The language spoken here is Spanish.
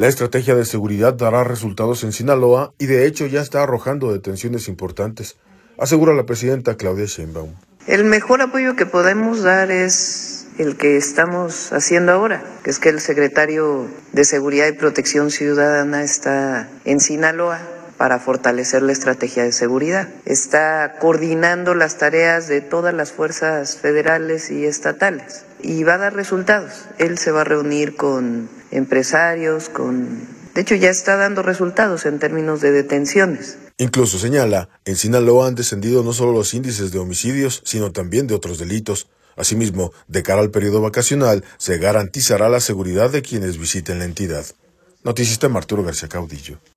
La estrategia de seguridad dará resultados en Sinaloa y de hecho ya está arrojando detenciones importantes, asegura la presidenta Claudia Sheinbaum. El mejor apoyo que podemos dar es el que estamos haciendo ahora, que es que el secretario de Seguridad y Protección Ciudadana está en Sinaloa para fortalecer la estrategia de seguridad. Está coordinando las tareas de todas las fuerzas federales y estatales y va a dar resultados. Él se va a reunir con empresarios, de hecho ya está dando resultados en términos de detenciones. Incluso señala, en Sinaloa han descendido no solo los índices de homicidios, sino también de otros delitos. Asimismo, de cara al periodo vacacional, se garantizará la seguridad de quienes visiten la entidad. Noticista Arturo García Caudillo.